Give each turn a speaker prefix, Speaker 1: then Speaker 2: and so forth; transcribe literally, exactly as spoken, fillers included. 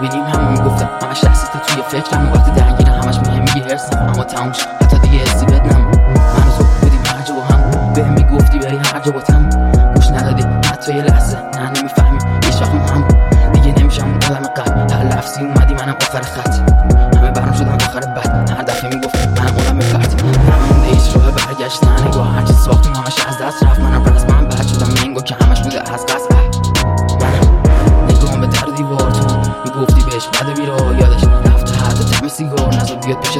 Speaker 1: میبینیم همون گفتم همش لحظه تا توی فکرم وقتی درگیرم همش میگه میگه هرسم اما تموم شد حتی دیگه حسی بد نمون من و تو بودیم هر جا با هم بهم میگفتی بری هر جا با تم گوش ندادی حتی یه لحظه نه نمیفهمی هیچ وقت ما هم دیگه نمیشم اون قلم قلب هر لفظی اومدی منم آخر خط